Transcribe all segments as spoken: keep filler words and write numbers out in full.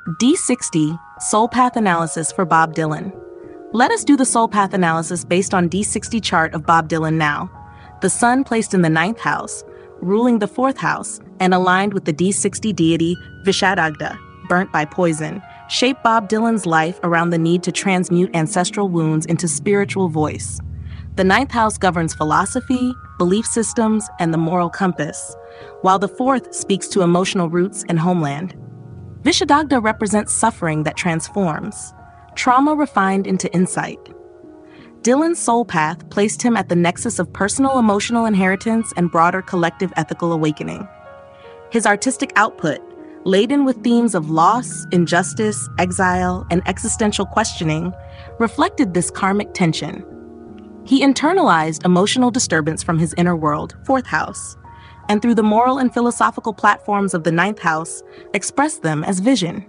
D sixty, Soul Path Analysis for Bob Dylan. Let us do the Soul Path analysis based on D sixty chart of Bob Dylan now. The sun placed in the ninth house, ruling the fourth house, and aligned with the D sixty deity Vishadagda, burnt by poison, shaped Bob Dylan's life around the need to transmute ancestral wounds into spiritual voice. The ninth house governs philosophy, belief systems, and the moral compass, while the fourth speaks to emotional roots and homeland. Vishadagda represents suffering that transforms, trauma refined into insight. Dylan's soul path placed him at the nexus of personal emotional inheritance and broader collective ethical awakening. His artistic output, laden with themes of loss, injustice, exile, and existential questioning, reflected this karmic tension. He internalized emotional disturbance from his inner world, fourth house, and through the moral and philosophical platforms of the ninth house, expressed them as vision.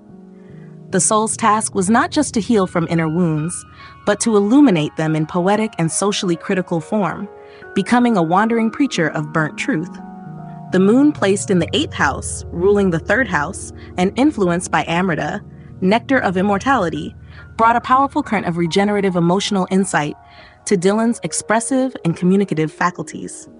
The soul's task was not just to heal from inner wounds, but to illuminate them in poetic and socially critical form, becoming a wandering preacher of burnt truth. The moon placed in the eighth house, ruling the third house, and influenced by Amrita, nectar of immortality, brought a powerful current of regenerative emotional insight to Dylan's expressive and communicative faculties.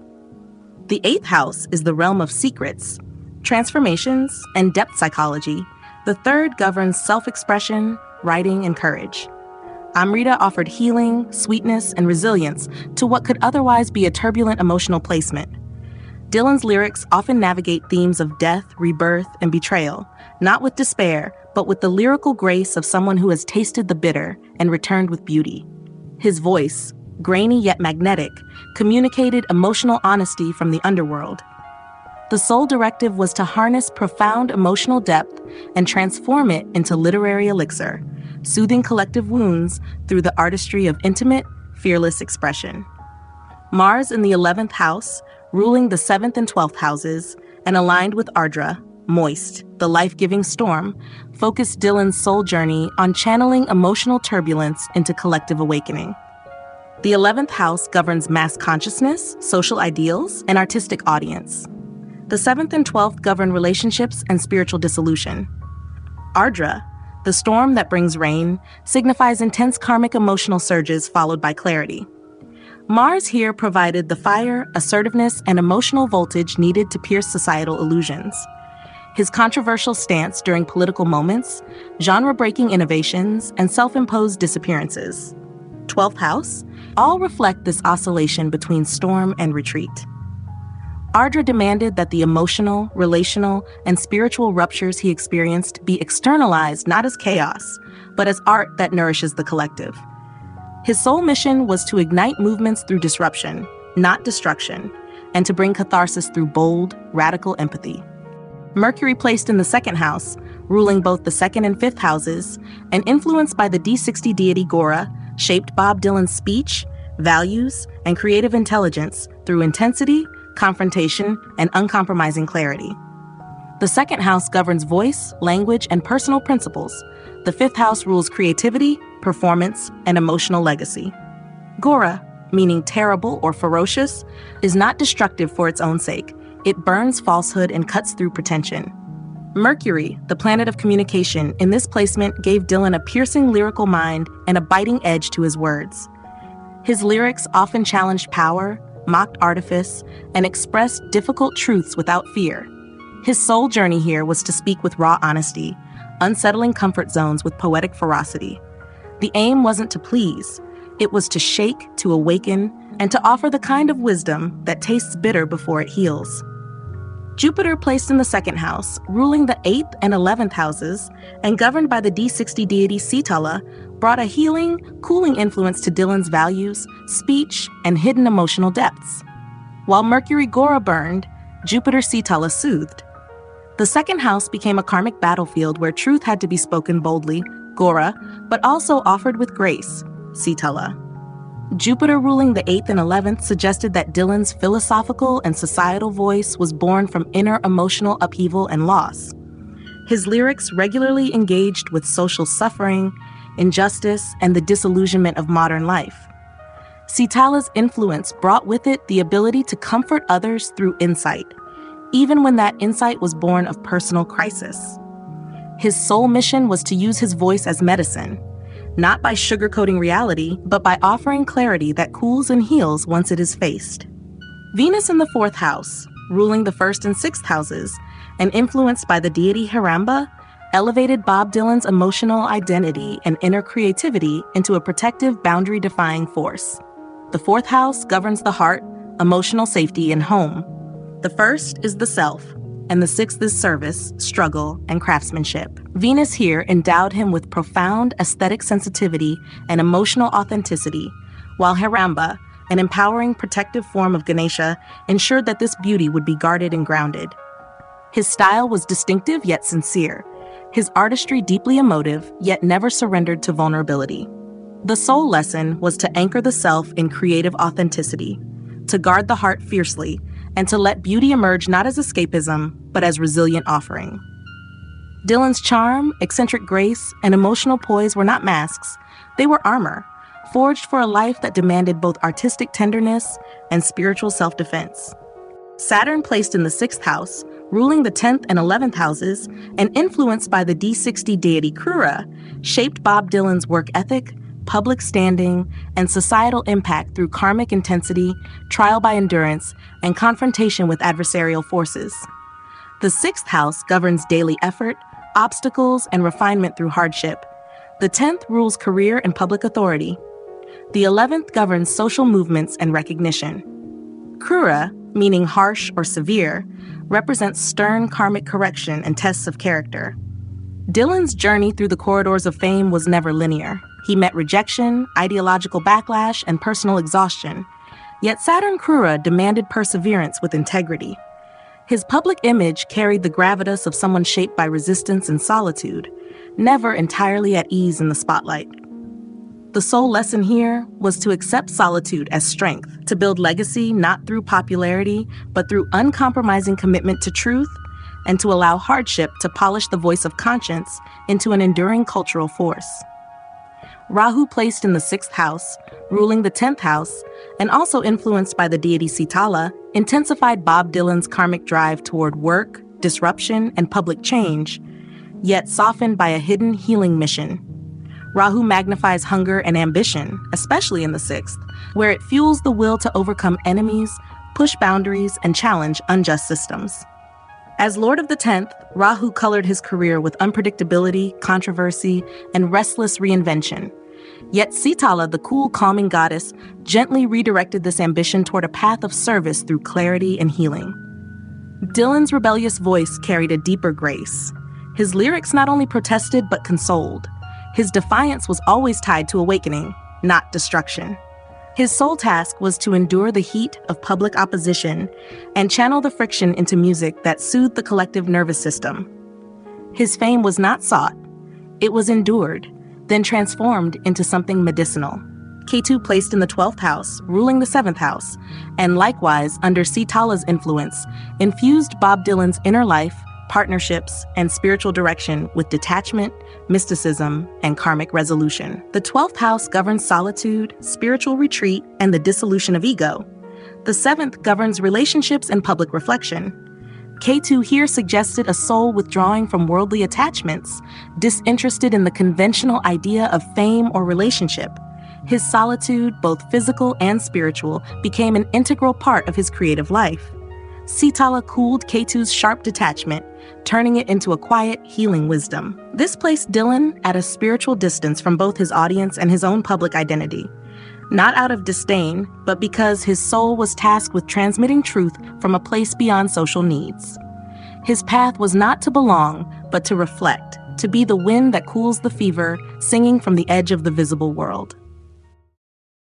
The eighth house is the realm of secrets, transformations, and depth psychology. The third governs self-expression, writing, and courage. Amrita offered healing, sweetness, and resilience to what could otherwise be a turbulent emotional placement. Dylan's lyrics often navigate themes of death, rebirth, and betrayal, not with despair, but with the lyrical grace of someone who has tasted the bitter and returned with beauty. His voice, grainy yet magnetic, communicated emotional honesty from the underworld. The sole directive was to harness profound emotional depth and transform it into literary elixir, soothing collective wounds through the artistry of intimate, fearless expression. Mars in the eleventh house, ruling the seventh and twelfth houses, and aligned with Ardra, moist, the life-giving storm, focused Dylan's soul journey on channeling emotional turbulence into collective awakening. The eleventh house governs mass consciousness, social ideals, and artistic audience. The seventh and twelfth govern relationships and spiritual dissolution. Ardra, the storm that brings rain, signifies intense karmic emotional surges followed by clarity. Mars here provided the fire, assertiveness, and emotional voltage needed to pierce societal illusions. His controversial stance during political moments, genre-breaking innovations, and self-imposed disappearances. twelfth house, all reflect this oscillation between storm and retreat. Ardra demanded that the emotional, relational, and spiritual ruptures he experienced be externalized not as chaos, but as art that nourishes the collective. His sole mission was to ignite movements through disruption, not destruction, and to bring catharsis through bold, radical empathy. Mercury placed in the second house, ruling both the second and fifth houses, and influenced by the D sixty deity Gora, shaped Bob Dylan's speech, values, and creative intelligence through intensity, confrontation, and uncompromising clarity. The second house governs voice, language, and personal principles. The fifth house rules creativity, performance, and emotional legacy. Gora, meaning terrible or ferocious, is not destructive for its own sake. It burns falsehood and cuts through pretension. Mercury, the planet of communication, in this placement gave Dylan a piercing lyrical mind and a biting edge to his words. His lyrics often challenged power, mocked artifice, and expressed difficult truths without fear. His soul journey here was to speak with raw honesty, unsettling comfort zones with poetic ferocity. The aim wasn't to please, it was to shake, to awaken, and to offer the kind of wisdom that tastes bitter before it heals. Jupiter placed in the second house, ruling the eighth and eleventh houses, and governed by the D sixty deity Sitala, brought a healing, cooling influence to Dylan's values, speech, and hidden emotional depths. While Mercury Gora burned, Jupiter Sitala soothed. The second house became a karmic battlefield where truth had to be spoken boldly, Gora, but also offered with grace, Sitala. Jupiter ruling the eighth and eleventh suggested that Dylan's philosophical and societal voice was born from inner emotional upheaval and loss. His lyrics regularly engaged with social suffering, injustice, and the disillusionment of modern life. Sitala's influence brought with it the ability to comfort others through insight, even when that insight was born of personal crisis. His sole mission was to use his voice as medicine, not by sugarcoating reality, but by offering clarity that cools and heals once it is faced. Venus in the fourth house, ruling the first and sixth houses, and influenced by the deity Haramba, elevated Bob Dylan's emotional identity and inner creativity into a protective, boundary-defying force. The fourth house governs the heart, emotional safety, and home. The first is the self, and the sixth is service, struggle, and craftsmanship. Venus here endowed him with profound aesthetic sensitivity and emotional authenticity, while Haramba, an empowering, protective form of Ganesha, ensured that this beauty would be guarded and grounded. His style was distinctive yet sincere, his artistry deeply emotive yet never surrendered to vulnerability. The soul lesson was to anchor the self in creative authenticity, to guard the heart fiercely, and to let beauty emerge not as escapism, but as resilient offering. Dylan's charm, eccentric grace, and emotional poise were not masks, they were armor, forged for a life that demanded both artistic tenderness and spiritual self-defense. Saturn, placed in the sixth house, ruling the tenth and eleventh houses, and influenced by the D sixty deity Krura, shaped Bob Dylan's work ethic, public standing, and societal impact through karmic intensity, trial by endurance, and confrontation with adversarial forces. The sixth house governs daily effort, obstacles, and refinement through hardship. The tenth rules career and public authority. The eleventh governs social movements and recognition. Krura, meaning harsh or severe, represents stern karmic correction and tests of character. Dylan's journey through the corridors of fame was never linear. He met rejection, ideological backlash, and personal exhaustion. Yet Saturn Krura demanded perseverance with integrity. His public image carried the gravitas of someone shaped by resistance and solitude, never entirely at ease in the spotlight. The sole lesson here was to accept solitude as strength, to build legacy not through popularity, but through uncompromising commitment to truth, and to allow hardship to polish the voice of conscience into an enduring cultural force. Rahu, placed in the sixth house, ruling the tenth house, and also influenced by the deity Sitala, intensified Bob Dylan's karmic drive toward work, disruption, and public change, yet softened by a hidden healing mission. Rahu magnifies hunger and ambition, especially in the sixth, where it fuels the will to overcome enemies, push boundaries, and challenge unjust systems. As Lord of the tenth, Rahu colored his career with unpredictability, controversy, and restless reinvention. Yet Sitala, the cool, calming goddess, gently redirected this ambition toward a path of service through clarity and healing. Dylan's rebellious voice carried a deeper grace. His lyrics not only protested but consoled. His defiance was always tied to awakening, not destruction. His sole task was to endure the heat of public opposition and channel the friction into music that soothed the collective nervous system. His fame was not sought. It was endured, then transformed into something medicinal. Ketu, placed in the twelfth house, ruling the seventh house, and likewise under Sitala's influence, infused Bob Dylan's inner life, partnerships, and spiritual direction with detachment, mysticism, and karmic resolution. The twelfth house governs solitude, spiritual retreat, and the dissolution of ego. The seventh governs relationships and public reflection. Ketu here suggested a soul withdrawing from worldly attachments, disinterested in the conventional idea of fame or relationship. His solitude, both physical and spiritual, became an integral part of his creative life. Sitala cooled Ketu's sharp detachment, turning it into a quiet, healing wisdom. This placed Dylan at a spiritual distance from both his audience and his own public identity. Not out of disdain, but because his soul was tasked with transmitting truth from a place beyond social needs. His path was not to belong, but to reflect, to be the wind that cools the fever, singing from the edge of the visible world.